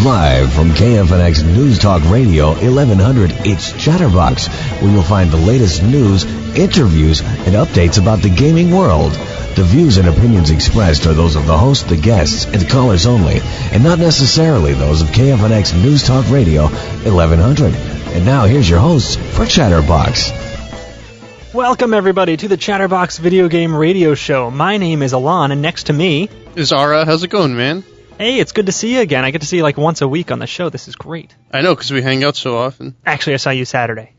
Live from KFNX News Talk Radio 1100, it's Chatterbox, where you'll find the latest news, interviews, and updates about the gaming world. The views and opinions expressed are those of the host, the guests, and callers only, and not necessarily those of KFNX News Talk Radio 1100. And now here's your host for Chatterbox. Welcome, everybody, to the Chatterbox Video Game Radio Show. My name is Alon, and next to me is Ara. How's it going, man? Hey, it's good to see you again. I get to see you like once a week on the show. This is great. I know, because we hang out so often. Actually, I saw you Saturday.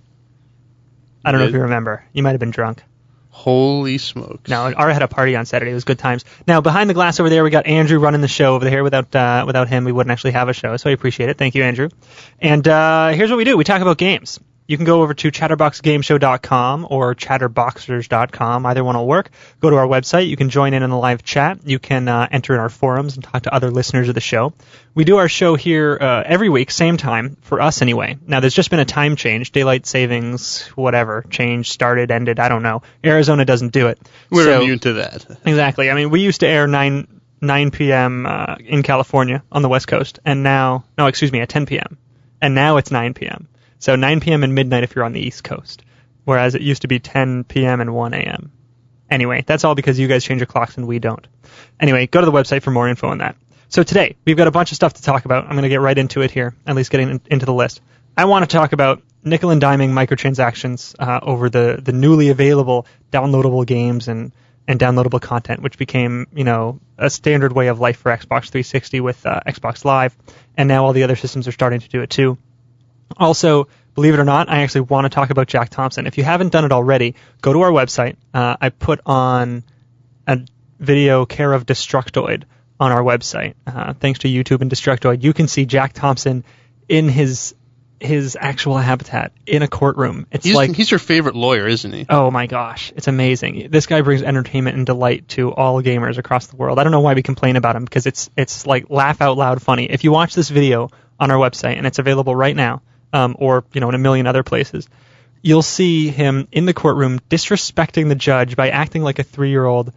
I don't know if you remember. You might have been drunk. Holy smokes. No, Ara had a party on Saturday. It was good times. Now, behind the glass over there, we got Andrew running the show over there. Without him, we wouldn't actually have a show, so I appreciate it. Thank you, Andrew. And here's what we do. We talk about games. You can go over to chatterboxgameshow.com or chatterboxers.com. Either one will work. Go to our website. You can join in on the live chat. You can enter in our forums and talk to other listeners of the show. We do our show here every week, same time, for us anyway. Now, there's just been a time change. Daylight savings, whatever, changed, started, ended, I don't know. Arizona doesn't do it. We're immune to that. Exactly. I mean, we used to air 9 p.m. In California on the West Coast, and now, at 10 p.m. And now it's 9 p.m. So 9 p.m. and midnight if you're on the East Coast, whereas it used to be 10 p.m. and 1 a.m. Anyway, that's all because you guys change your clocks and we don't. Anyway, go to the website for more info on that. So today, we've got a bunch of stuff to talk about. I'm going to get right into it here, at least getting into the list. I want to talk about nickel and diming microtransactions over the newly available downloadable games and downloadable content, which became, a standard way of life for Xbox 360 with Xbox Live, and now all the other systems are starting to do it too. Also, believe it or not, I actually want to talk about Jack Thompson. If you haven't done it already, go to our website. I put on a video care of Destructoid on our website. Thanks to YouTube and Destructoid, you can see Jack Thompson in his actual habitat in a courtroom. He's your favorite lawyer, isn't he? Oh my gosh, it's amazing. This guy brings entertainment and delight to all gamers across the world. I don't know why we complain about him, because it's like laugh out loud funny. If you watch this video on our website, and it's available right now, or in a million other places, you'll see him in the courtroom disrespecting the judge by acting like a 3-year-old,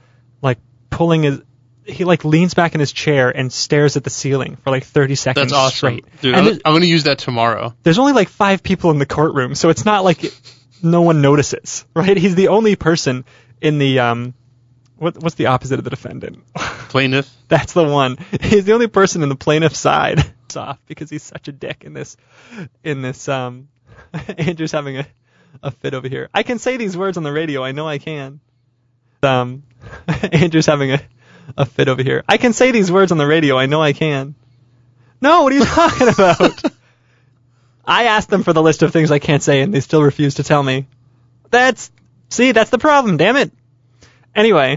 he leans back in his chair and stares at the ceiling for 30 seconds. That's awesome. Straight. Dude, I'm going to use that tomorrow. There's only 5 people in the courtroom, so it's not like no one notices, right? He's the only person in the what's the opposite of the defendant? Plaintiff. That's the one. He's the only person in the plaintiff's side. It's off because he's such a dick in this Andrew's having a fit over here. I can say these words on the radio. I know I can. Andrew's having a fit over here. I can say these words on the radio. I know I can. No, what are you talking about? I asked them for the list of things I can't say, and they still refuse to tell me. That's the problem, damn it. Anyway,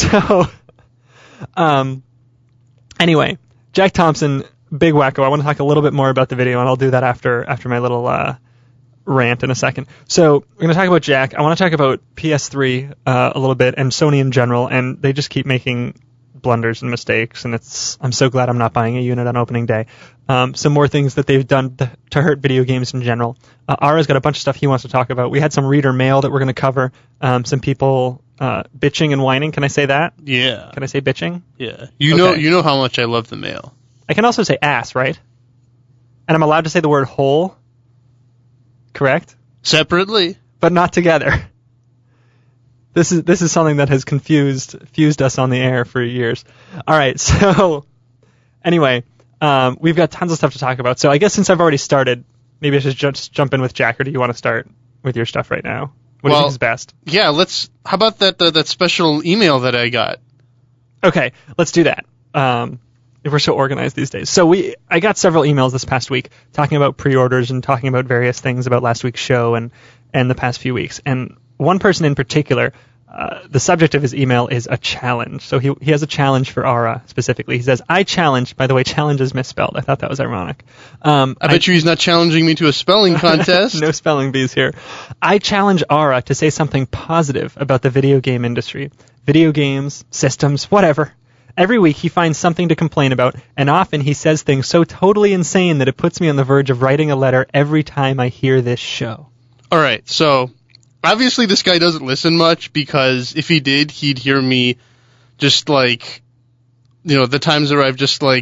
Jack Thompson, big wacko. I want to talk a little bit more about the video, and I'll do that after my little rant in a second. So we're going to talk about Jack. I want to talk about PS3 a little bit, and Sony in general, and they just keep making blunders and mistakes, and I'm so glad I'm not buying a unit on opening day. Some more things that they've done to hurt video games in general. Ara's got a bunch of stuff he wants to talk about. We had some reader mail that we're going to cover. Some people bitching and whining. Can I say that? Yeah. Can I say bitching? Yeah. You know how much I love the mail. I can also say ass, right? And I'm allowed to say the word hole. Correct? Separately. But not together. This is something that has fused us on the air for years. All right, so anyway, we've got tons of stuff to talk about. So I guess since I've already started, maybe I should just jump in with Jack, or do you want to start with your stuff right now? What do you think is best? Yeah, how about that special email that I got? Okay, let's do that. If we're so organized these days. So I got several emails this past week talking about pre-orders and talking about various things about last week's show and the past few weeks. And one person in particular, the subject of his email is a challenge. So he has a challenge for Ara specifically. He says, I challenge, by the way, challenge is misspelled. I thought that was ironic. I bet you he's not challenging me to a spelling contest. No spelling bees here. I challenge Ara to say something positive about the video game industry. Video games, systems, whatever. Every week he finds something to complain about, and often he says things so totally insane that it puts me on the verge of writing a letter every time I hear this show. All right, so obviously this guy doesn't listen much, because if he did, he'd hear me just the times where I've just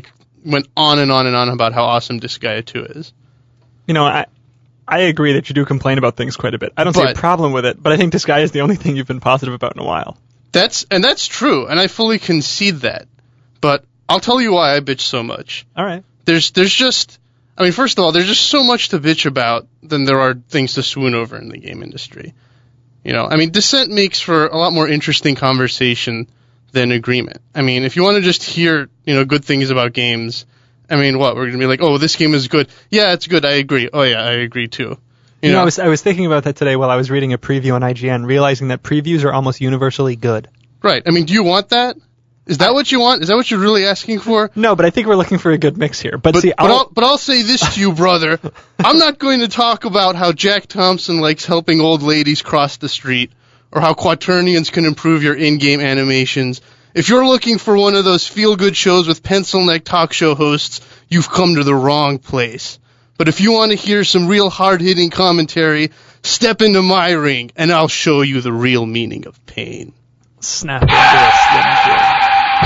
went on and on and on about how awesome Disgaea 2 is. You know, I agree that you do complain about things quite a bit. I don't see a problem with it, but I think Disgaea is the only thing you've been positive about in a while. That's true, and I fully concede that. But I'll tell you why I bitch so much. All right. There's just, I mean, first of all, there's just so much to bitch about than there are things to swoon over in the game industry. You know, I mean, dissent makes for a lot more interesting conversation than agreement. I mean, if you want to just hear, you know, good things about games, I mean, what, we're going to be like, oh, this game is good. Yeah, it's good. I agree. Oh, yeah, I agree, too. You know, I was thinking about that today while I was reading a preview on IGN, realizing that previews are almost universally good. Right. I mean, do you want that? Is that what you want? Is that what you're really asking for? No, but I think we're looking for a good mix here. But I'll say this to you, brother. I'm not going to talk about how Jack Thompson likes helping old ladies cross the street, or how Quaternions can improve your in-game animations. If you're looking for one of those feel-good shows with pencil-neck talk show hosts, you've come to the wrong place. But if you want to hear some real hard-hitting commentary, step into my ring, and I'll show you the real meaning of pain. Snap into a Slim Jim.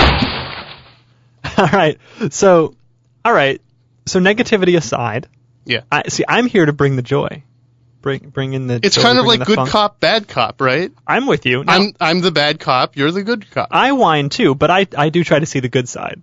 All right. So negativity aside. Yeah. I'm here to bring the joy. Bring in the. It's joy, kind of like good funk. cop, bad cop, right? I'm with you. Now, I'm the bad cop. You're the good cop. I whine too, but I do try to see the good side.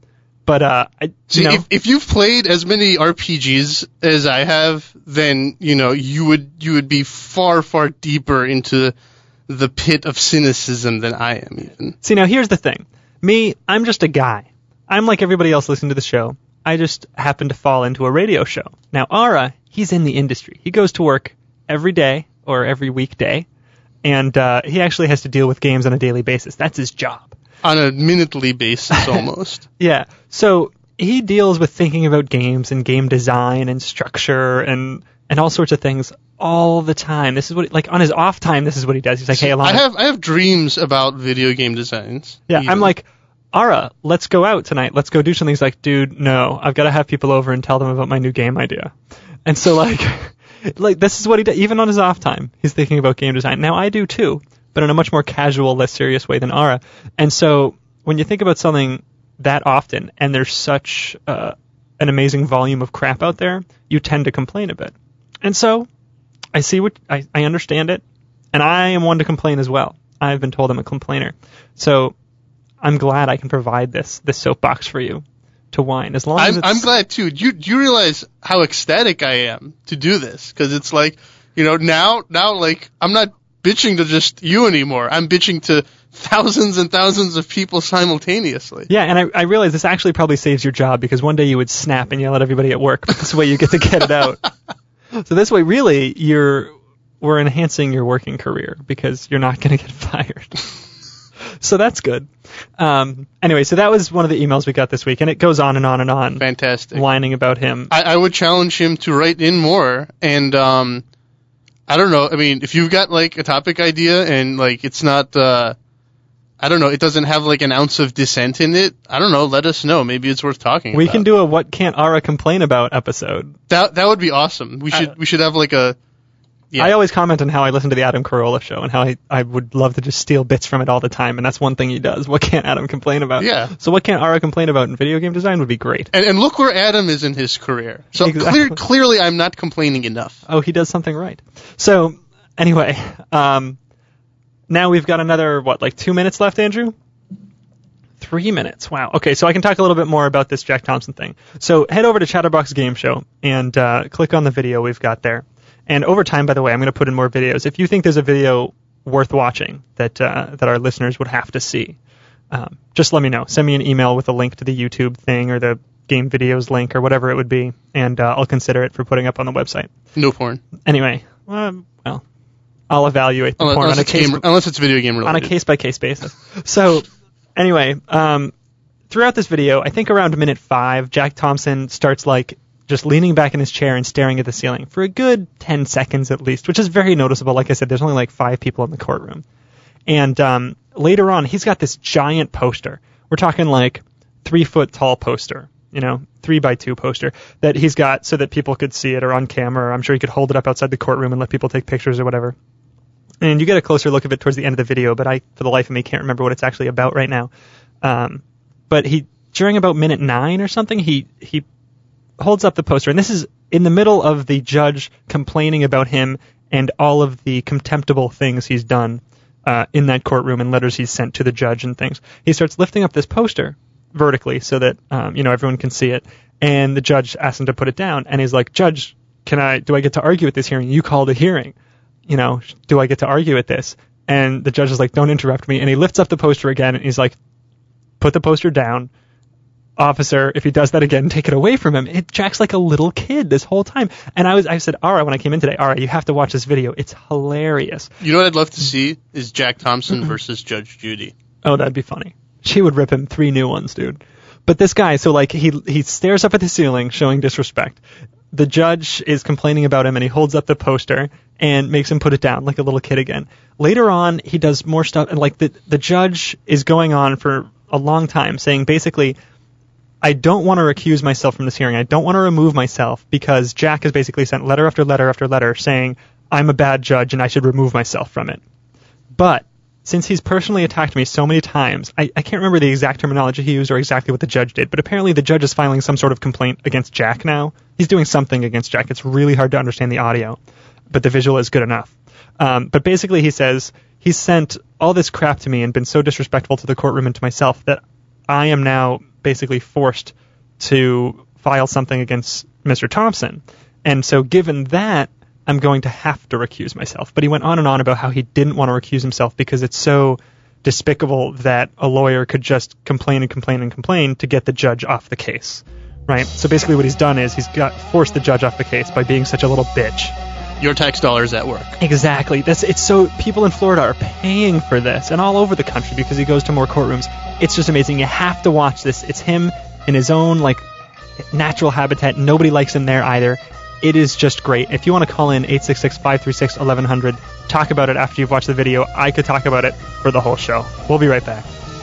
But if you've played as many RPGs as I have, then you would be far, far deeper into the pit of cynicism than I am even. See, now here's the thing. Me, I'm just a guy. I'm like everybody else listening to the show. I just happen to fall into a radio show. Now, Ara, he's in the industry. He goes to work every day or every weekday, and he actually has to deal with games on a daily basis. That's his job. On a minutely basis, almost. Yeah. So he deals with thinking about games and game design and structure and all sorts of things all the time. This is what, like, on his off time, this is what he does. He's like, hey, Alana. I have dreams about video game designs. Yeah, even. I'm like, Ara, let's go out tonight. Let's go do something. He's like, dude, no, I've got to have people over and tell them about my new game idea. And so, like this is what he does. Even on his off time, he's thinking about game design. Now, I do too, but in a much more casual, less serious way than Ara. And so when you think about something that often, and there's such an amazing volume of crap out there, you tend to complain a bit. And so I see what I understand it, and I am one to complain as well. I've been told I'm a complainer. So I'm glad I can provide this soapbox for you to whine. As long as I'm glad too. Do you realize how ecstatic I am to do this? Because it's like, now like I'm not bitching to just you anymore. I'm bitching to thousands and thousands of people simultaneously. Yeah, and I realize this actually probably saves your job, because one day you would snap and yell at everybody at work. But this way you get to get it out. So this way, really, we're enhancing your working career, because you're not going to get fired. So that's good. Anyway, so that was one of the emails we got this week, and it goes on and on and on. Fantastic. Whining about him. I would challenge him to write in more, and I don't know. I mean, if you've got like a topic idea and like it's not, I don't know, it doesn't have like an ounce of dissent in it, I don't know, let us know. Maybe it's worth talking about. We can do a What Can't Ara Complain About episode. That would be awesome. We should have like a... Yeah. I always comment on how I listen to the Adam Carolla show and how I would love to just steal bits from it all the time, and that's one thing he does. What can't Adam complain about? Yeah. So what can't Ara complain about in video game design would be great. And look where Adam is in his career. So exactly. Clearly I'm not complaining enough. Oh, he does something right. So, anyway, now we've got another, 2 minutes left, Andrew? 3 minutes. Wow. Okay, so I can talk a little bit more about this Jack Thompson thing. So head over to Chatterbox Game Show and click on the video we've got there. And over time, by the way, I'm going to put in more videos. If you think there's a video worth watching that our listeners would have to see, just let me know. Send me an email with a link to the YouTube thing or the game videos link or whatever it would be, and I'll consider it for putting up on the website. No porn. Anyway, well, I'll evaluate the porn unless it's video game related. On a case-by-case basis. So, anyway, throughout this video, I think around minute 5, Jack Thompson starts just leaning back in his chair and staring at the ceiling for a good 10 seconds at least, which is very noticeable. Like I said, there's only 5 people in the courtroom. And later on, he's got this giant poster. We're talking 3-foot tall poster, 3x2 poster that he's got so that people could see it, or on camera. Or I'm sure he could hold it up outside the courtroom and let people take pictures or whatever. And you get a closer look of it towards the end of the video, but I, for the life of me, can't remember what it's actually about right now. But he during about minute 9 or something, he holds up the poster, and this is in the middle of the judge complaining about him and all of the contemptible things he's done in that courtroom and letters he's sent to the judge and things. He starts lifting up this poster vertically so that everyone can see it, and the judge asks him to put it down, and he's like, "Judge, do I get to argue at this hearing? You called a hearing. Do I get to argue at this?" And the judge is like, "Don't interrupt me." And he lifts up the poster again, and he's like, "Put the poster down. Officer, if he does that again, take it away from him." Jack's like a little kid this whole time. And I said, Ara, when I came in today, Ara, you have to watch this video. It's hilarious. You know what I'd love to see is Jack Thompson versus Judge Judy. Oh, that'd be funny. She would rip him 3 new ones, dude. But this guy, so like he stares up at the ceiling, showing disrespect. The judge is complaining about him, and he holds up the poster and makes him put it down like a little kid again. Later on, he does more stuff, and like the judge is going on for a long time, saying basically, I don't want to recuse myself from this hearing. I don't want to remove myself because Jack has basically sent letter after letter after letter saying I'm a bad judge and I should remove myself from it. But since he's personally attacked me so many times, I can't remember the exact terminology he used or exactly what the judge did, but apparently the judge is filing some sort of complaint against Jack now. He's doing something against Jack. It's really hard to understand the audio, but the visual is good enough. But basically he says he's sent all this crap to me and been so disrespectful to the courtroom and to myself that I am now basically forced to file something against Mr. Thompson. And so given that, I'm going to have to recuse myself. But he went on and on about how he didn't want to recuse himself because it's so despicable that a lawyer could just complain and complain and complain to get the judge off the case. Right? So basically what he's done is he's forced the judge off the case by being such a little bitch. Your tax dollars at work. Exactly. It's so people in Florida are paying for this, and all over the country because he goes to more courtrooms. It's just amazing. You have to watch this. It's him in his own like natural habitat. Nobody likes him there either. It is just great. If you want to call in 866-536-1100, talk about it after you've watched the video. I could talk about it for the whole show. We'll be right back.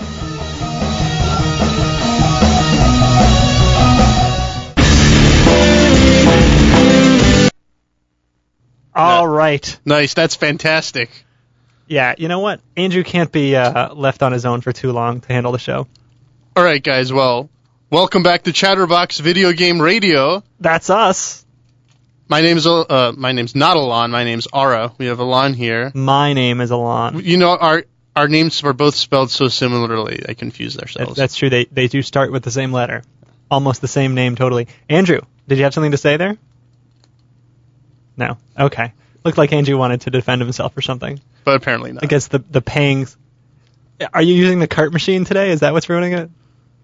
All right. Nice. That's fantastic. Yeah, you know what? Andrew can't be left on his own for too long to handle the show. All right, guys. Well, welcome back to Chatterbox Video Game Radio. That's us. My name's not Alon. My name's Ara. We have Alon here. My name is Alon. You know, our names are both spelled so similarly, I confuse ourselves. That's true. They do start with the same letter. Almost the same name, totally. Andrew, did you have something to say there? No. Okay. Looked like Andrew wanted to defend himself or something. But apparently not. I guess the payings... Are you using the cart machine today? Is that what's ruining it?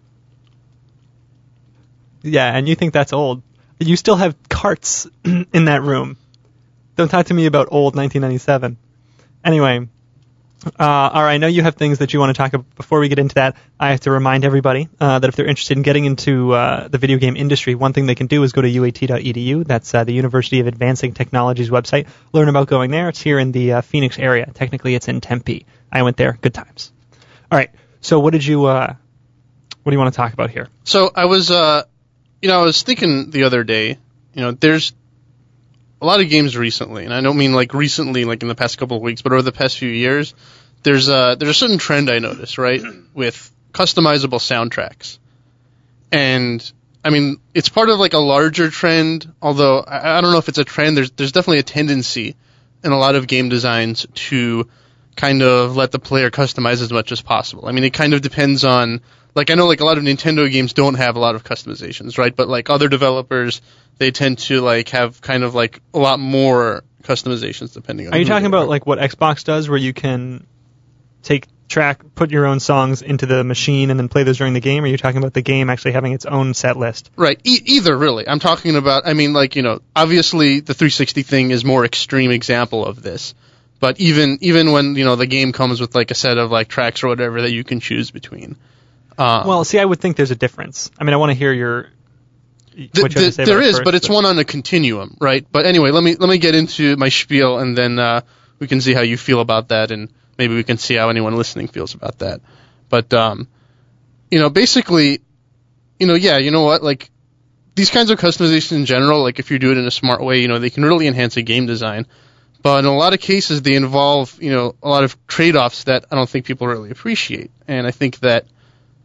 Yeah, and you think that's old. You still have carts in that room. Don't talk to me about old 1997. Anyway... all right, I know you have things that you want to talk about. Before we get into that, I have to remind everybody that if they're interested in getting into the video game industry, one thing they can do is go to uat.edu. That's the University of Advancing Technology's website. Learn about going there. It's here in the Phoenix area. Technically, it's in Tempe. I went there. Good times. All right. So what do you want to talk about here? So I was thinking the other day, there's a lot of games recently, and I don't mean like recently, like in the past couple of weeks, but over the past few years, there's a certain trend I noticed, right, with customizable soundtracks. And I mean, it's part of like a larger trend, although I don't know if it's a trend. There's definitely a tendency in a lot of game designs to kind of let the player customize as much as possible. I mean, it kind of depends on, like, I know like a lot of Nintendo games don't have a lot of customizations, right? But like other developers, they tend to like have kind of like a lot more customizations depending on. Are you talking about like what Xbox does, where you can put your own songs into the machine and then play those during the game? Or are you talking about the game actually having its own set list? Right. Either, really. I'm talking about, I mean, like, obviously the 360 thing is more extreme example of this. But even when, the game comes with like a set of like tracks or whatever that you can choose between. Well, see, I would think there's a difference. I mean, I want to hear what you have to say there about is, first, but it's one on a continuum, right? But anyway, let me get into my spiel, and then we can see how you feel about that, and maybe we can see how anyone listening feels about that. But basically, you know what? Like, these kinds of customizations in general, like if you do it in a smart way, they can really enhance a game design. But in a lot of cases, they involve, a lot of trade-offs that I don't think people really appreciate. And I think that,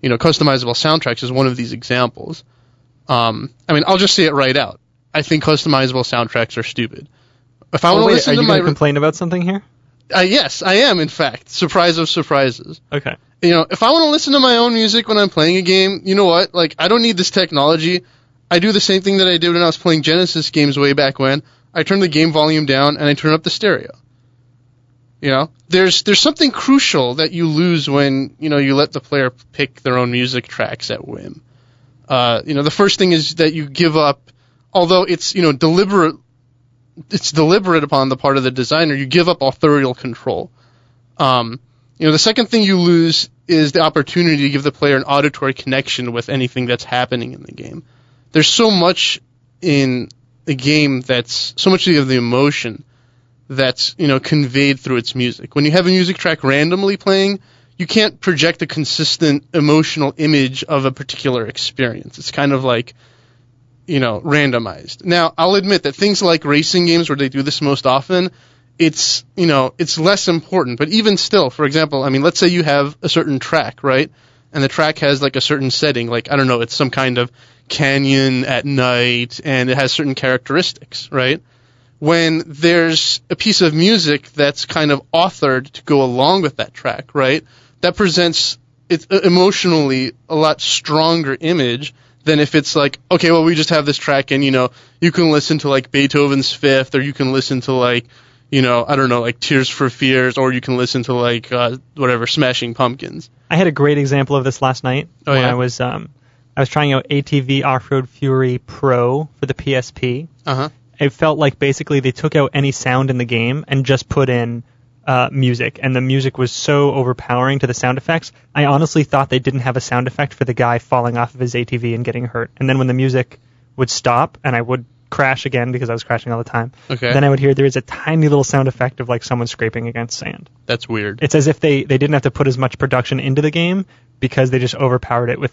customizable soundtracks is one of these examples. I'll just say it right out. I think customizable soundtracks are stupid. If I want to listen are to you going to complain about something here? Yes, I am, in fact. Surprise of surprises. Okay. If I want to listen to my own music when I'm playing a game, you know what? Like, I don't need this technology. I do the same thing that I did when I was playing Genesis games way back when. I turn the game volume down and I turn up the stereo. There's something crucial that you lose when, you let the player pick their own music tracks at whim. The first thing is that you give up, although it's, deliberate upon the part of the designer, you give up authorial control. The second thing you lose is the opportunity to give the player an auditory connection with anything that's happening in the game. There's so much in the game so much of the emotion that's, conveyed through its music. When you have a music track randomly playing, you can't project a consistent emotional image of a particular experience. It's kind of like, randomized. Now, I'll admit that things like racing games where they do this most often, it's less important. But even still, for example, let's say you have a certain track, right? And the track has like a certain setting, like, I don't know, it's some kind of canyon at night, and it has certain characteristics, right? When there's a piece of music that's kind of authored to go along with that track, right? That presents it's emotionally a lot stronger image than if it's like, okay, well, we just have this track and, you can listen to like Beethoven's Fifth, or you can listen to like, I don't know, like Tears for Fears, or you can listen to like, Smashing Pumpkins. I had a great example of this last night when I was trying out ATV Off-Road Fury Pro for the PSP. Uh-huh. It felt like basically they took out any sound in the game and just put in music, and the music was so overpowering to the sound effects. I honestly thought they didn't have a sound effect for the guy falling off of his ATV and getting hurt. And then when the music would stop, and I would crash again because I was crashing all the time, then I would hear there is a tiny little sound effect of like someone scraping against sand. That's weird. It's as if they didn't have to put as much production into the game because they just overpowered it with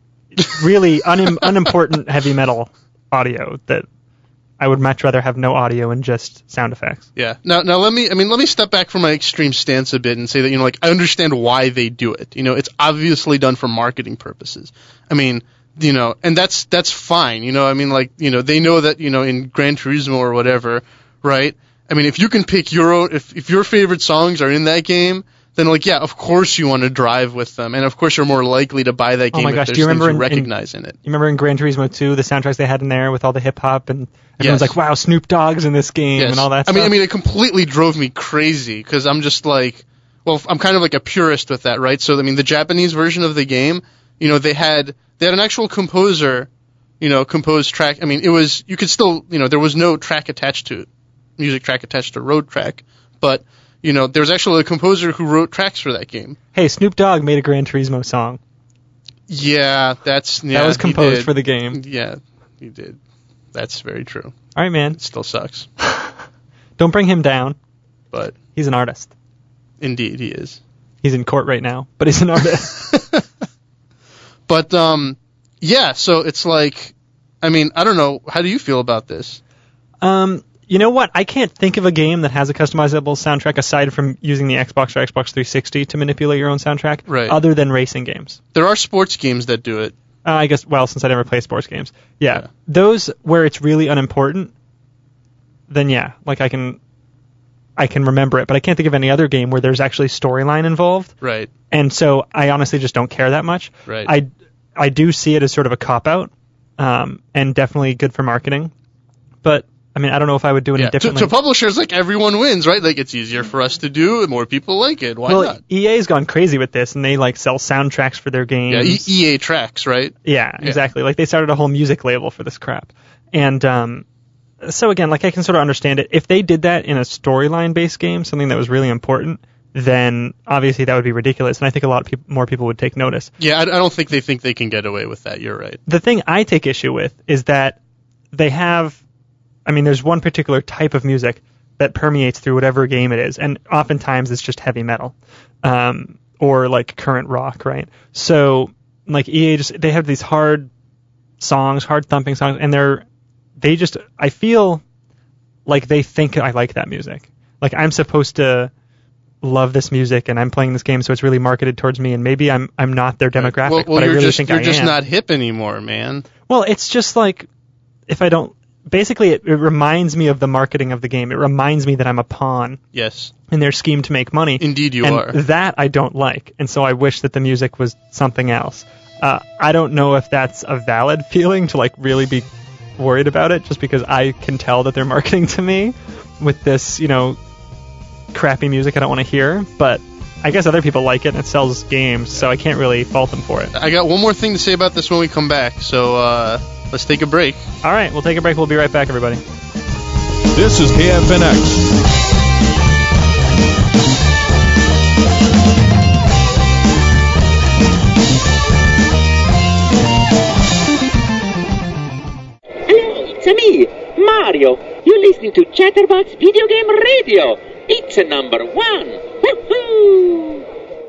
really unimportant heavy metal audio that I would much rather have no audio and just sound effects. Yeah. Now let me step back from my extreme stance a bit and say that, I understand why they do it. It's obviously done for marketing purposes. And that's fine. They know that, in Gran Turismo or whatever, right? If you can pick your own, if your favorite songs are in that game, then of course you want to drive with them, and of course you're more likely to buy that game if there's things you recognize in it. You remember in Gran Turismo 2, the soundtracks they had in there with all the hip hop, and everyone's like, wow, Snoop Dogg's in this game and all that stuff. It completely drove me crazy, because I'm just like, well, I'm kind of like a purist with that, right? So, the Japanese version of the game, they had an actual composer, compose track. It was, you could still, there was no track attached to it, music track attached to road track, but there was actually a composer who wrote tracks for that game. Hey, Snoop Dogg made a Gran Turismo song. Yeah, that was composed for the game. Yeah, he did. That's very true. All right, man. It still sucks. Don't bring him down. But he's an artist. Indeed, he is. He's in court right now, but he's an artist. But yeah. So it's like, I don't know. How do you feel about this? You know what? I can't think of a game that has a customizable soundtrack aside from using the Xbox or Xbox 360 to manipulate your own soundtrack, right, other than racing games. There are sports games that do it. I guess, well, since I never play sports games. Yeah. Those where it's really unimportant, then yeah, like I can remember it, but I can't think of any other game where there's actually storyline involved. Right. And so I honestly just don't care that much. Right. I do see it as sort of a cop-out, and definitely good for marketing. But I don't know if I would do any differently. To publishers, like, everyone wins, right? Like, it's easier for us to do, and more people like it. Why not? EA's gone crazy with this, and they, like, sell soundtracks for their games. Yeah, EA Tracks, right? Yeah, exactly. Like, they started a whole music label for this crap. And so, again, like, I can sort of understand it. If they did that in a storyline-based game, something that was really important, then obviously that would be ridiculous, and I think a lot of more people would take notice. Yeah, I don't think they can get away with that. You're right. The thing I take issue with is that they have... there's one particular type of music that permeates through whatever game it is, and oftentimes it's just heavy metal, or like current rock, right? So, like EA they have these hard songs, hard thumping songs, and I feel like they think I like that music. Like I'm supposed to love this music and I'm playing this game, so it's really marketed towards me, and maybe I'm not their demographic, well, but I really think I am. You're just not hip anymore, man. Well, it's just like, if I don't... Basically, it reminds me of the marketing of the game. It reminds me that I'm a pawn Yes. in their scheme to make money. Indeed you and are. That I don't like, and so I wish that the music was something else. I don't know if that's a valid feeling to like really be worried about it, just because I can tell that they're marketing to me with this, crappy music I don't want to hear, but I guess other people like it and it sells games, so I can't really fault them for it. I got one more thing to say about this when we come back, so let's take a break. All right, we'll take a break. We'll be right back, everybody. This is KFNX. It's me, Mario. You're listening to Chatterbox Video Game Radio. It's a number one. Woohoo!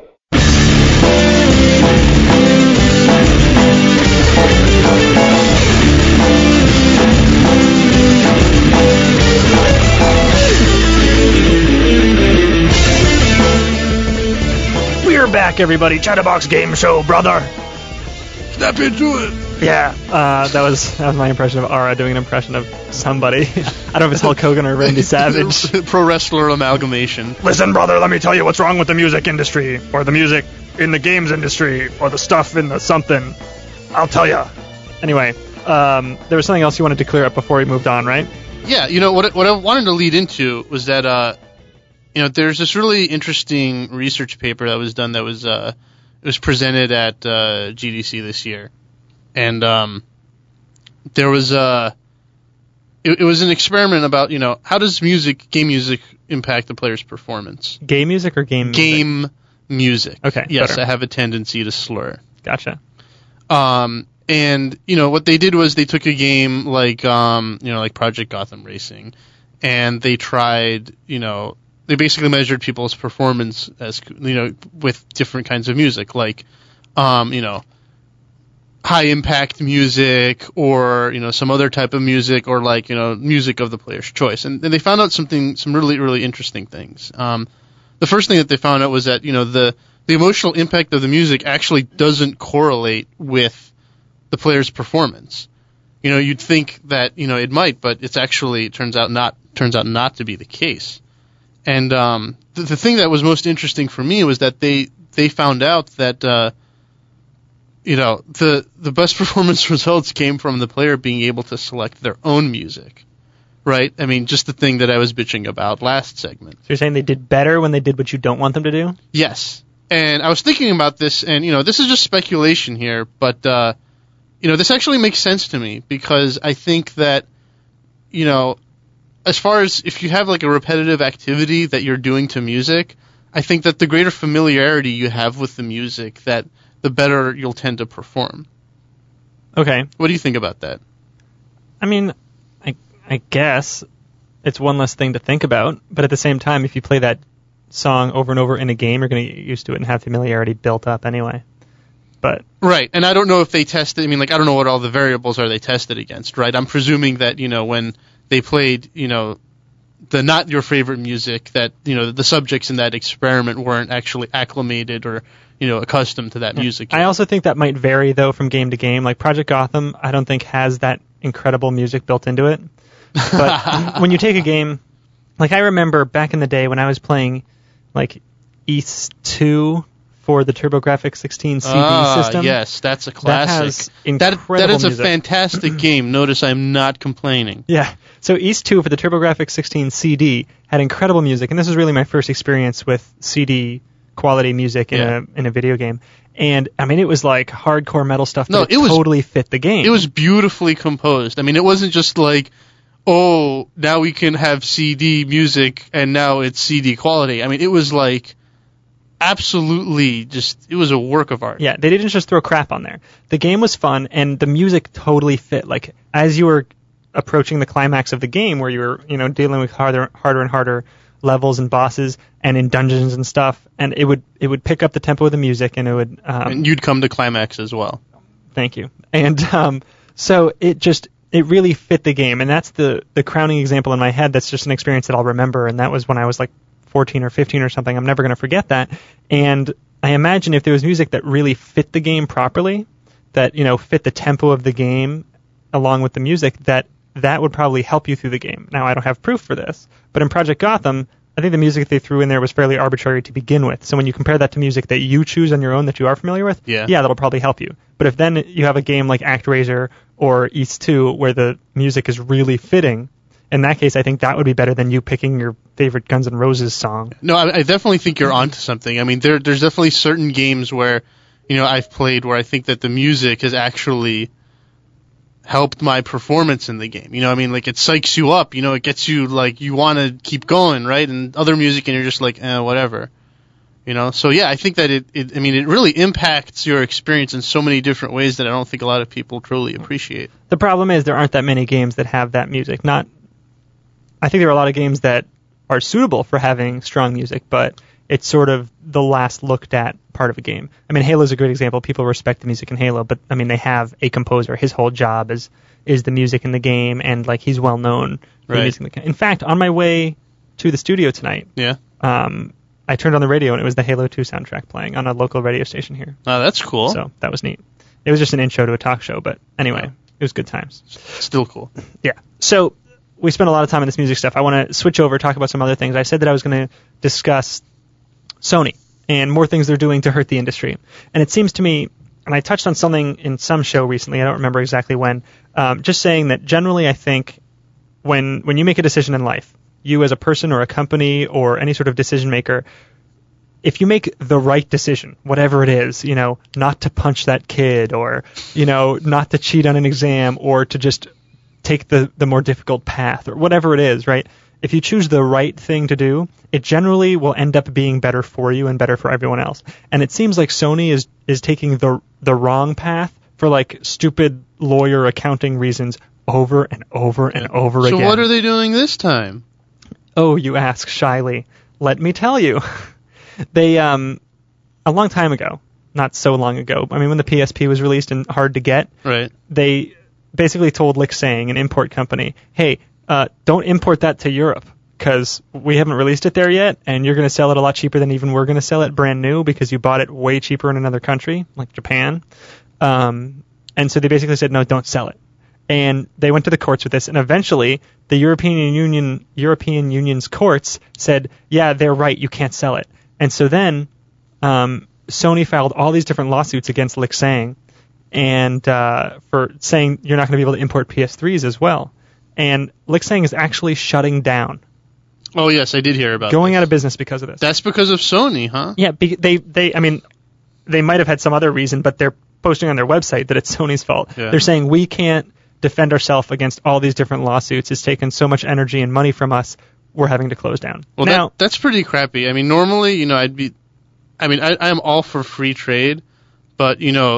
We're back, everybody. Chatterbox Game Show, brother. Step into it. Yeah, that was my impression of Ara doing an impression of somebody. I don't know if it's Hulk Hogan or Randy Savage. Pro wrestler amalgamation. Listen, brother, let me tell you what's wrong with the music industry, or the music in the games industry, or the stuff in the something. I'll tell you. Anyway, there was something else you wanted to clear up before we moved on, right? Yeah, what I wanted to lead into was that there's this really interesting research paper that was done that was it was presented at GDC this year. And there was it was an experiment about, how does game music impact the player's performance? Gay music or game music? Game music. Okay. Yes, better. I have a tendency to slur. Gotcha. And what they did was they took a game like like Project Gotham Racing, and they tried, they basically measured people's performance as with different kinds of music, like high impact music, or some other type of music, or like music of the player's choice, and they found out some really, really interesting things. The first thing that they found out was that the emotional impact of the music actually doesn't correlate with the player's performance. You'd think that it might, but it's actually turns out not to be the case. And the thing that was most interesting for me was that they found out that the best performance results came from the player being able to select their own music, right? I mean, just the thing that I was bitching about last segment. So you're saying they did better when they did what you don't want them to do? Yes. And I was thinking about this, and, this is just speculation here, but, this actually makes sense to me, because I think that, as far as if you have like a repetitive activity that you're doing to music, I think that the greater familiarity you have with the music, that the better you'll tend to perform. Okay. What do you think about that? I mean, I guess it's one less thing to think about, but at the same time, if you play that song over and over in a game, you're going to get used to it and have familiarity built up anyway. But right, and I don't know if they tested, I don't know what all the variables are they tested against, right? I'm presuming that, when they played, the not your favorite music, that, the subjects in that experiment weren't actually acclimated or, accustomed to that music yet. I also think that might vary, though, from game to game. Like Project Gotham, I don't think has that incredible music built into it. But when you take a game, like I remember back in the day when I was playing, like, East 2 for the TurboGrafx 16 CD system. Yes, that's a classic. That has incredible that is music. A fantastic game. Notice I'm not complaining. Yeah. So East 2 for the TurboGrafx 16 CD had incredible music, and this was really my first experience with CD quality music in a video game. And it was like hardcore metal stuff, but it totally fit the game. It was beautifully composed. it wasn't just like, oh, now we can have CD music and now it's CD quality. It was like absolutely it was a work of art. Yeah, they didn't just throw crap on there. The game was fun, and the music totally fit. Like, as you were approaching the climax of the game, where you were, dealing with harder and harder levels and bosses, and in dungeons and stuff, and it would pick up the tempo of the music, and it would... and you'd come to climax as well. Thank you. And so it really fit the game, and that's the crowning example in my head. That's just an experience that I'll remember, and that was when I was like 14 or 15 or something. I'm never going to forget that. And I imagine if there was music that really fit the game properly, that, fit the tempo of the game along with the music, that would probably help you through the game. Now, I don't have proof for this, but in Project Gotham, I think the music they threw in there was fairly arbitrary to begin with. So when you compare that to music that you choose on your own that you are familiar with, yeah, that'll probably help you. But if then you have a game like ActRaiser or East 2 where the music is really fitting, in that case, I think that would be better than you picking your favorite Guns N' Roses song. No, I definitely think you're onto something. I mean, there's definitely certain games where, I've played where I think that the music has actually helped my performance in the game. Like it psychs you up, it gets you like you want to keep going, right? And other music and you're just like, whatever. So yeah, I think that it really impacts your experience in so many different ways that I don't think a lot of people truly appreciate. The problem is there aren't that many games that have that music. I think there are a lot of games that are suitable for having strong music, but it's sort of the last looked at part of a game. I mean, Halo's a great example. People respect the music in Halo, but I mean, they have a composer. His whole job is the music in the game, and like he's well known for the music in the game. In fact, on my way to the studio tonight, I turned on the radio and it was the Halo 2 soundtrack playing on a local radio station here. Oh, that's cool. So that was neat. It was just an intro to a talk show, but anyway, it was good times. Still cool. Yeah. So we spent a lot of time on this music stuff. I want to switch over, talk about some other things. I said that I was going to discuss Sony and more things they're doing to hurt the industry. And it seems to me, and I touched on something in some show recently, I don't remember exactly when, just saying that generally I think when you make a decision in life, you as a person or a company or any sort of decision maker, if you make the right decision, whatever it is, not to punch that kid or, not to cheat on an exam or to just take the more difficult path or whatever it is, right? If you choose the right thing to do, it generally will end up being better for you and better for everyone else. And it seems like Sony is taking the wrong path for like stupid lawyer accounting reasons over and over and over again. So what are they doing this time? Oh, you ask shyly. Let me tell you. They, a long time ago, not so long ago, I mean when the PSP was released and hard to get, right? They basically told Lixang, an import company, hey, don't import that to Europe because we haven't released it there yet, and you're going to sell it a lot cheaper than even we're going to sell it brand new because you bought it way cheaper in another country, like Japan. And so they basically said, no, don't sell it. And they went to the courts with this, and eventually the European Union's courts said, yeah, they're right, you can't sell it. And so then Sony filed all these different lawsuits against Lixang and for saying you're not going to be able to import PS3s as well. And Lixang is actually shutting down. Oh, yes, I did hear about Going this. out of business because of this. That's because of Sony, huh? Yeah, they might have had some other reason, but they're posting on their website that it's Sony's fault. Yeah. They're saying we can't defend ourselves against all these different lawsuits. It's taken so much energy and money from us, we're having to close down. Well, now, that's pretty crappy. I mean, normally, I am all for free trade, but,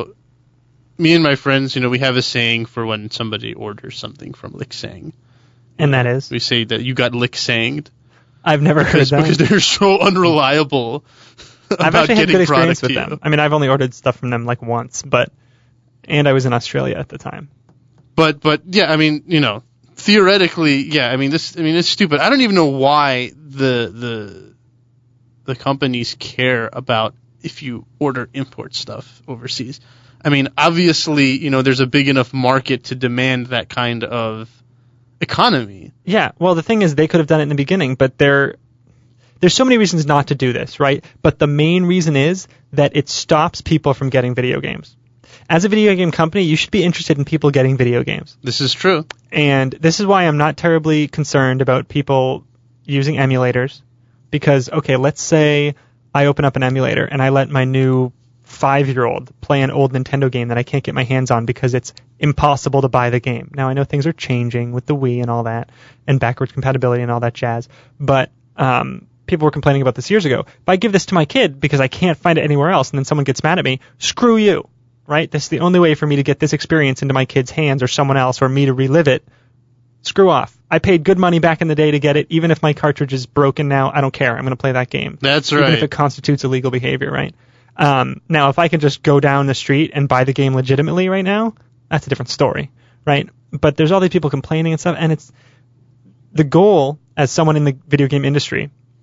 me and my friends, we have a saying for when somebody orders something from Lixang. And that is? We say that you got Lixanged. I've never heard that. Because they're so unreliable. I've actually had good experience with them. I mean, I've only ordered stuff from them like once, and I was in Australia at the time. But yeah, I mean, theoretically, yeah, it's stupid. I don't even know why the companies care about if you order import stuff overseas. I mean, obviously, there's a big enough market to demand that kind of economy. Yeah, well, the thing is, they could have done it in the beginning, but there's so many reasons not to do this, right? But the main reason is that it stops people from getting video games. As a video game company, you should be interested in people getting video games. This is true. And this is why I'm not terribly concerned about people using emulators. Because, okay, let's say I open up an emulator and I let my new 5-year-old play an old Nintendo game that I can't get my hands on because it's impossible to buy the game. Now, I know things are changing with the Wii and all that, and backwards compatibility and all that jazz, but people were complaining about this years ago. If I give this to my kid because I can't find it anywhere else and then someone gets mad at me, screw you, right? This is the only way for me to get this experience into my kid's hands or someone else or me to relive it. Screw off. I paid good money back in the day to get it. Even if my cartridge is broken now, I don't care. I'm going to play that game. That's right. Even if it constitutes illegal behavior, right? Now, if I can just go down the street and buy the game legitimately right now, that's a different story, right? But there's all these people complaining and stuff, and it's the goal as someone in the video game industry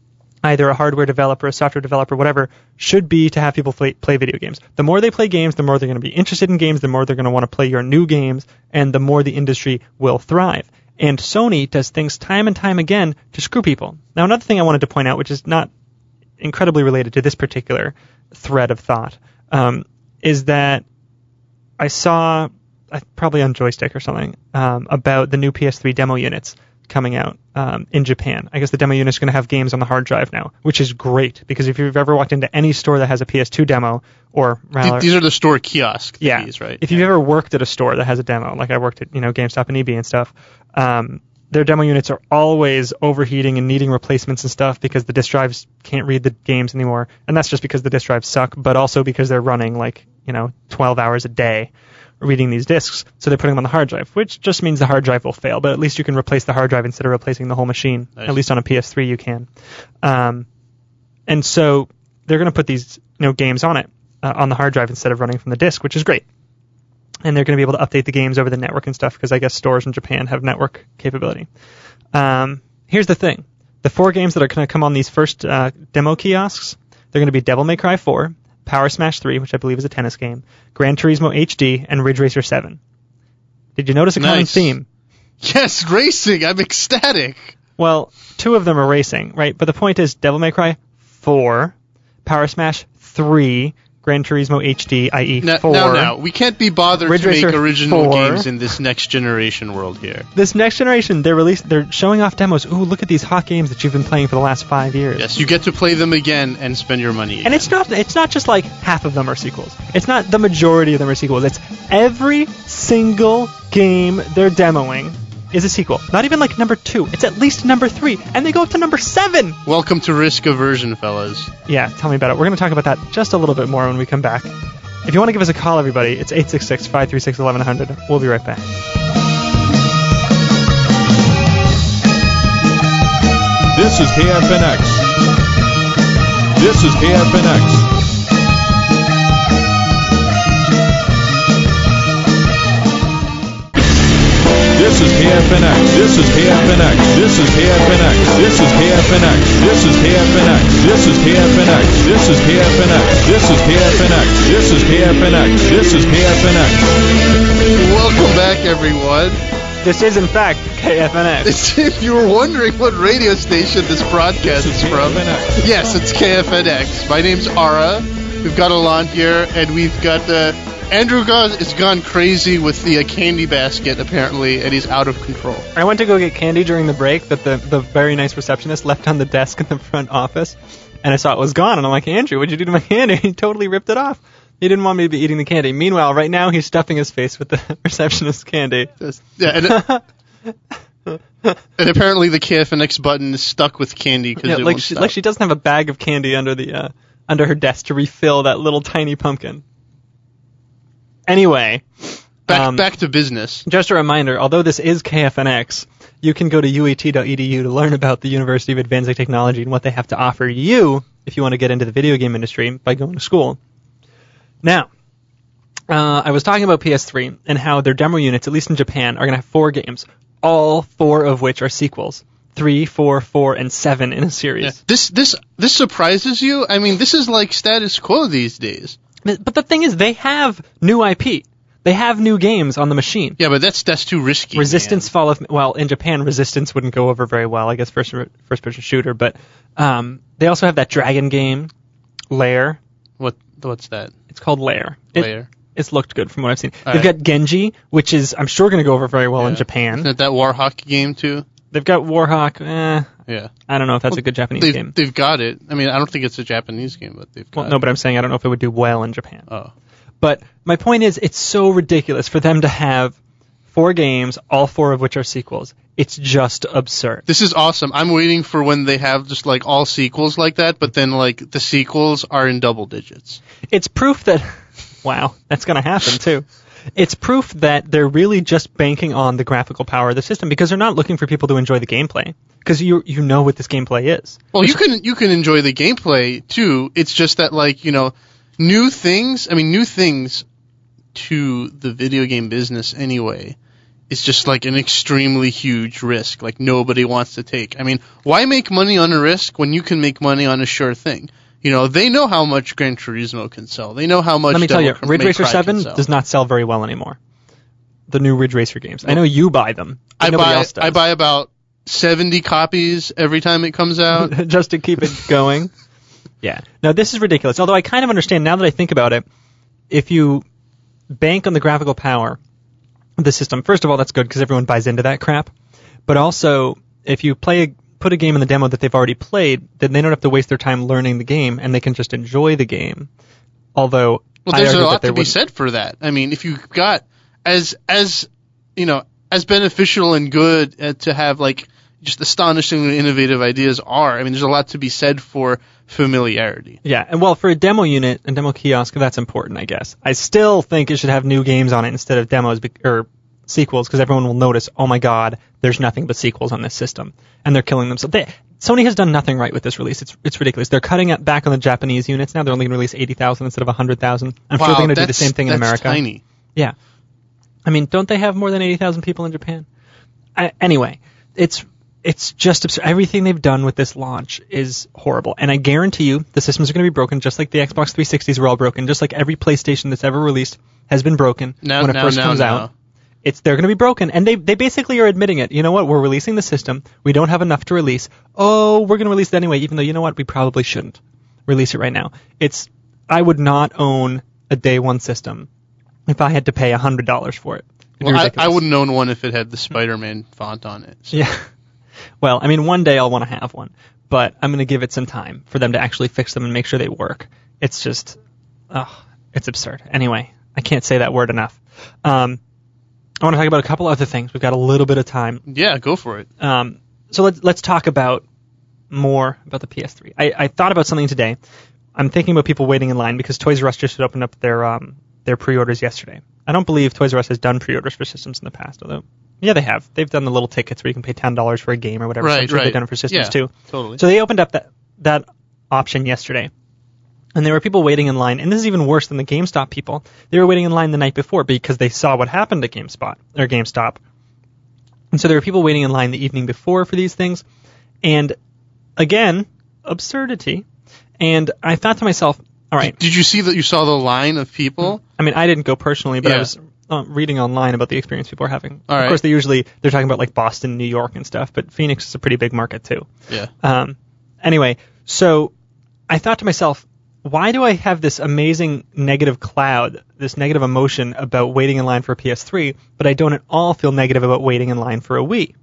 either a hardware developer, a software developer, whatever, should be to have people play video games. The more they play games, the more they're going to be interested in games, the more they're going to want to play your new games, and the more the industry will thrive. And Sony does things time and time again to screw people. Now, another thing I wanted to point out, which is not incredibly related to this particular thread of thought, is that I saw, probably on Joystick or something, about the new PS3 demo units coming out in Japan. I guess the demo units are going to have games on the hard drive now, which is great, because if you've ever walked into any store that has a PS2 demo, or rather... These are the store kiosk yeah, thingies, right? If you've ever worked at a store that has a demo, like I worked at GameStop and EB and stuff, their demo units are always overheating and needing replacements and stuff because the disk drives can't read the games anymore. And that's just because the disk drives suck, but also because they're running 12 hours a day reading these disks, so they're putting them on the hard drive, which just means the hard drive will fail, but at least you can replace the hard drive instead of replacing the whole machine. Nice. At least on a PS3 you can. And so they're going to put these games on it, on the hard drive instead of running from the disk, which is great. And they're going to be able to update the games over the network and stuff, because I guess stores in Japan have network capability. Here's the thing. The 4 games that are going to come on these first demo kiosks, they're going to be Devil May Cry 4, Power Smash 3, which I believe is a tennis game, Gran Turismo HD, and Ridge Racer 7. Did you notice a common theme? Yes, racing. I'm ecstatic. Well, 2 of them are racing, right? But the point is Devil May Cry 4, Power Smash 3, Gran Turismo HD, i.e. 4. Now, we can't be bothered Ridge to make Racer original 4. games in this next generation world here. This next generation, they're showing off demos. Ooh, look at these hot games that you've been playing for the last 5 years. Yes, you get to play them again and spend your money again. And it's not just like half of them are sequels. It's not the majority of them are sequels. It's every single game they're demoing is a sequel. Not even like number 2. It's at least number 3. And they go up to number 7. Welcome to Risk Aversion, fellas. Yeah, tell me about it. We're going to talk about that just a little bit more when we come back. If you want to give us a call, everybody, it's 866-536-1100. We'll be right back. This is KFNX. This is KFNX. This is KFNX. This is KFNX. This is KFNX. This is KFNX. This is KFNX. This is KFNX. This is KFNX. This is KFNX. This is KFNX. This is KFNX. Welcome back, everyone. This is, in fact, KFNX. If you were wondering what radio station this broadcast is from, yes, it's KFNX. My name's Ara. We've got Alon here, and we've got Andrew has gone crazy with the candy basket, apparently, and he's out of control. I went to go get candy during the break that the very nice receptionist left on the desk in the front office, and I saw it was gone, and I'm like, Andrew, what'd you do to my candy? He totally ripped it off. He didn't want me to be eating the candy. Meanwhile, right now, he's stuffing his face with the receptionist's candy. Yeah, and apparently the KFNX button is stuck with candy because it won't stop. Like she doesn't have a bag of candy under her desk to refill that little tiny pumpkin. Anyway, back to business. Just a reminder, although this is KFNX, you can go to uit.edu to learn about the University of Advancing Technology and what they have to offer you if you want to get into the video game industry by going to school. Now, I was talking about PS3 and how their demo units, at least in Japan, are going to have 4 games, all 4 of which are sequels. 3, 4, 4, and 7 in a series. Yeah. This surprises you? I mean, this is like status quo these days. But the thing is, they have new IP. They have new games on the machine. Yeah, but that's too risky. Resistance, Fall of... Well, in Japan, Resistance wouldn't go over very well, I guess, first-person shooter. But they also have that dragon game, Lair. What's that? It's called Lair. Lair. It's looked good from what I've seen. They've got Genji, which is, I'm sure, going to go over very well in Japan. Isn't it that Warhawk game, too? They've got Warhawk. Yeah. I don't know if that's a good Japanese game. They've got it. I mean, I don't think it's a Japanese game, but they've got it. No, but I'm saying I don't know if it would do well in Japan. Oh. But my point is, it's so ridiculous for them to have 4 games, all 4 of which are sequels. It's just absurd. This is awesome. I'm waiting for when they have just like all sequels like that, but then like the sequels are in double digits. It's proof that... Wow, that's going to happen too. It's proof that they're really just banking on the graphical power of the system because they're not looking for people to enjoy the gameplay because you know what this gameplay is. Well, you can enjoy the gameplay too. It's just that new things to the video game business anyway is just like an extremely huge risk, like nobody wants to take. I mean, why make money on a risk when you can make money on a sure thing? They know how much Gran Turismo can sell. They know how much. Let me tell you, Devil Ridge May Racer Cry 7 can sell. does not sell very well anymore. The new Ridge Racer games. I know you buy them, but nobody else does. I buy about 70 copies every time it comes out. Just to keep it going. Yeah. No, this is ridiculous. Although I kind of understand now that I think about it, if you bank on the graphical power of the system, first of all, that's good because everyone buys into that crap. But also, if you put a game in the demo that they've already played, then they don't have to waste their time learning the game, and they can just enjoy the game. Although, well, there's a lot to be said for that. I mean, if you've got as beneficial and good to have like just astonishingly innovative ideas are. I mean, there's a lot to be said for familiarity. Yeah, and well, for a demo unit, a demo kiosk, that's important, I guess. I still think it should have new games on it instead of demos or sequels, because everyone will notice, oh my god, there's nothing but sequels on this system, and they're killing themselves. Sony has done nothing right with this release. It's ridiculous. They're cutting it back on the Japanese units now. They're only going to release 80,000 instead of 100,000. I'm sure they're going to do the same thing in America. That's tiny. Yeah. I mean, don't they have more than 80,000 people in Japan? Anyway, it's just absurd. Everything they've done with this launch is horrible. And I guarantee you the systems are going to be broken just like the Xbox 360s were all broken, just like every PlayStation that's ever released has been broken when it first comes out. They're going to be broken. And they basically are admitting it. You know what? We're releasing the system. We don't have enough to release. Oh, we're going to release it anyway, even though, you know what? We probably shouldn't release it right now. I would not own a day one system if I had to pay $100 for it. Well, I wouldn't own one if it had the Spider-Man font on it. So. Yeah. Well, I mean, one day I'll want to have one, but I'm going to give it some time for them to actually fix them and make sure they work. It's just, it's absurd. Anyway, I can't say that word enough. I want to talk about a couple other things. We've got a little bit of time. Yeah, go for it. So let's talk about more about the PS3. I thought about something today. I'm thinking about people waiting in line because Toys R Us just opened up their pre-orders yesterday. I don't believe Toys R Us has done pre-orders for systems in the past, although, yeah, they have. They've done the little tickets where you can pay $10 for a game or whatever. Right, so I'm sure right. they've done it for systems too. Totally. So they opened up that option yesterday. And there were people waiting in line, and this is even worse than the GameStop people. They were waiting in line the night before because they saw what happened at GameStop. And so there were people waiting in line the evening before for these things. And again, absurdity. And I thought to myself, all right. Did you see that you saw the line of people? I mean, I didn't go personally, but Yeah. I was reading online about the experience people are having. All of right. course, they're talking about like Boston, New York and stuff, but Phoenix is a pretty big market too. Yeah. Anyway, so I thought to myself, why do I have this amazing negative cloud, this negative emotion about waiting in line for a PS3, but I don't at all feel negative about waiting in line for a Wii?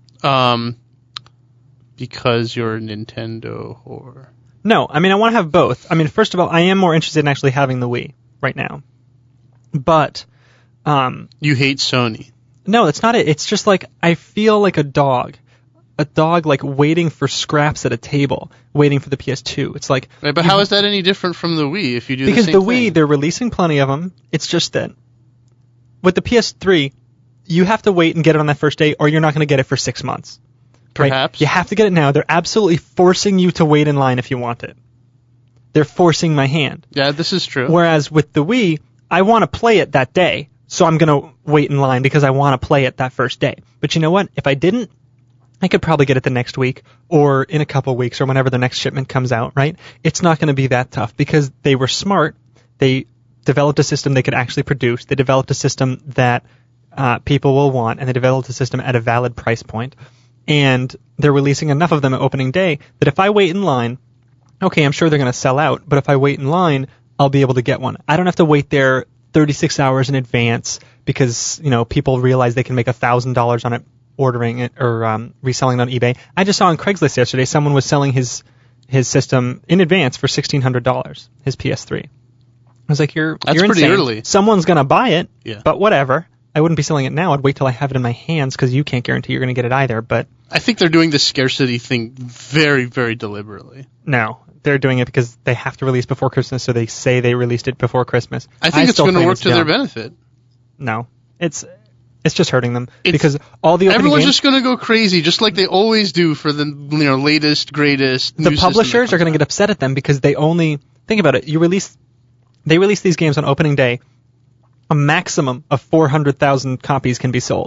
Because you're a Nintendo whore. No, I mean, I want to have both. I mean, first of all, I am more interested in actually having the Wii right now. But You hate Sony. no, that's not it. It's just like I feel like a dog like waiting for scraps at a table, waiting for the PS2. It's like, Right, but how is that any different from the Wii if you do because the the same Wii, thing? they're releasing plenty of them. It's just that with the PS3, you have to wait and get it on that first day, or you're not going to get it for 6 months. right? Perhaps. You have to get it now. They're absolutely forcing you to wait in line if you want it. They're forcing my hand. Yeah, this is true. Whereas with the Wii, I want to play it that day, so I'm going to wait in line because I want to play it that first day. But you know what? If I didn't, I could probably get it the next week or in a couple weeks or whenever the next shipment comes out, right? It's not going to be that tough because they were smart. They developed a system they could actually produce. They developed a system that people will want, and they developed a system at a valid price point. And they're releasing enough of them at opening day that if I wait in line, okay, I'm sure they're going to sell out, but if I wait in line, I'll be able to get one. I don't have to wait there 36 hours in advance because, people realize they can make $1,000 on it ordering it or reselling it on eBay. I just saw on Craigslist yesterday someone was selling his system in advance for $1,600, his PS3. I was like, you're pretty insane. early. Someone's going to buy it, Yeah. but whatever. I wouldn't be selling it now. I'd wait till I have it in my hands because you can't guarantee you're going to get it either, but I think they're doing the scarcity thing very, very deliberately. no. They're doing it because they have to release before Christmas, so they say they released it before Christmas. I think it's still going to claim work it's to their dumb. benefit. No. It's just hurting them because all the opening Everyone's games, just going to go crazy, just like they always do for the latest, greatest. the new system publishers that are going to comes get upset at them because they only think about it. They release these games on opening day. A maximum of 400,000 copies can be sold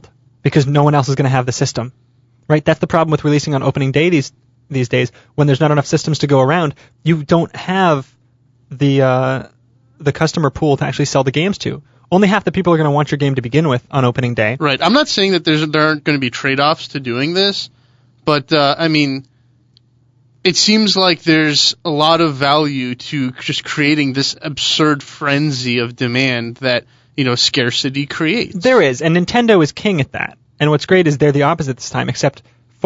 because no one else is going to have the system, right? That's the problem with releasing on opening day these days. When there's not enough systems to go around, you don't have the customer pool to actually sell the games to. Only half the people are going to want your game to begin with on opening day. Right. I'm not saying that there aren't going to be trade-offs to doing this, but I mean, it seems like there's a lot of value to just creating this absurd frenzy of demand that, scarcity creates. There is, and Nintendo is king at that. And what's great is they're the opposite this time, except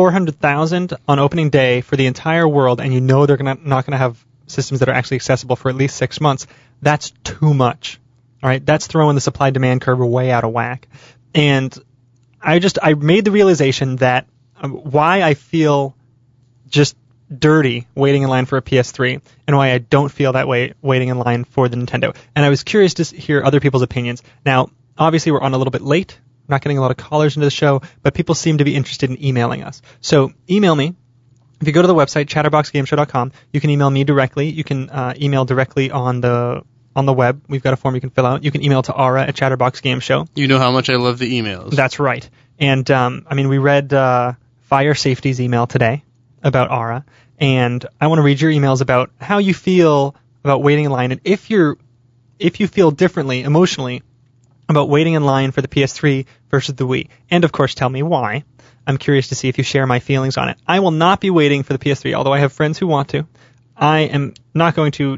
400,000 on opening day for the entire world, and they're not going to have systems that are actually accessible for at least 6 months. That's too much. All right, that's throwing the supply-demand curve way out of whack. And I made the realization that why I feel just dirty waiting in line for a PS3 and why I don't feel that way waiting in line for the Nintendo. And I was curious to hear other people's opinions. Now, obviously, we're on a little bit late. We're not getting a lot of callers into the show, but people seem to be interested in emailing us. So email me. If you go to the website, chatterboxgameshow.com, you can email me directly. You can email directly on the web. We've got a form you can fill out. You can email to Aura at chatterboxgameshow. You know how much I love the emails. That's right. And, we read Fire Safety's email today about Aura, and I want to read your emails about how you feel about waiting in line, and if you feel differently emotionally about waiting in line for the PS3 versus the Wii. And, of course, tell me why. I'm curious to see if you share my feelings on it. I will not be waiting for the PS3, although I have friends who want to. I am not going to...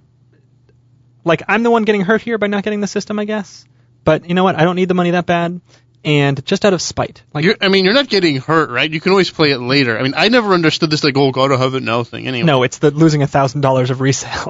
I'm the one getting hurt here by not getting the system, I guess. But you know what? I don't need the money that bad. And just out of spite. You're not getting hurt, right? You can always play it later. I never understood this, gotta have it now thing anyway. No, it's the losing $1,000 of resale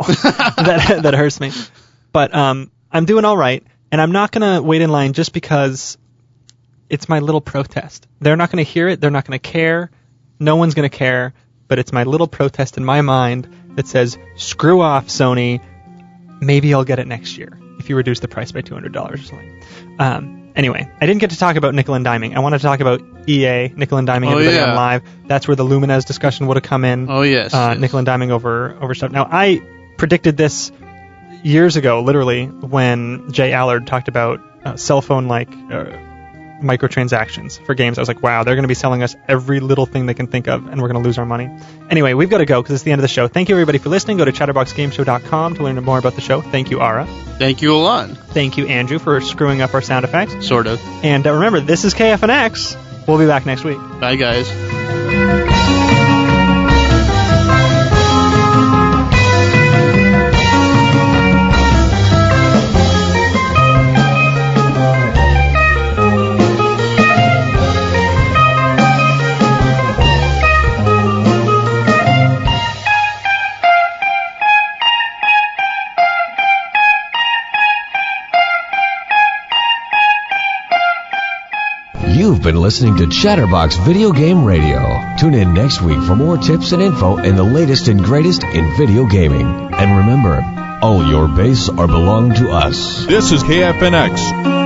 that hurts me. But I'm doing all right, and I'm not going to wait in line just because it's my little protest. They're not going to hear it. They're not going to care. No one's going to care. But it's my little protest in my mind that says, screw off, Sony. Maybe I'll get it next year if you reduce the price by $200 or something. Anyway, I didn't get to talk about nickel and diming. I wanted to talk about EA, nickel and diming everybody on live. That's where the Lumines discussion would have come in. Oh, yes. Nickel and diming over stuff. Now, I predicted this years ago, literally, when Jay Allard talked about cell phone-like microtransactions for games. I was like, wow, they're going to be selling us every little thing they can think of, and we're going to lose our money. Anyway, we've got to go because it's the end of the show. Thank you, everybody, for listening. Go to chatterboxgameshow.com to learn more about the show. Thank you, Ara. Thank you, Alon. Thank you, Andrew, for screwing up our sound effects. Sort of. And remember, this is KFNX. We'll be back next week. Bye, guys. You've been listening to Chatterbox Video Game Radio. Tune in next week for more tips and info and the latest and greatest in video gaming. And remember, all your base are belong to us. This is KFNX.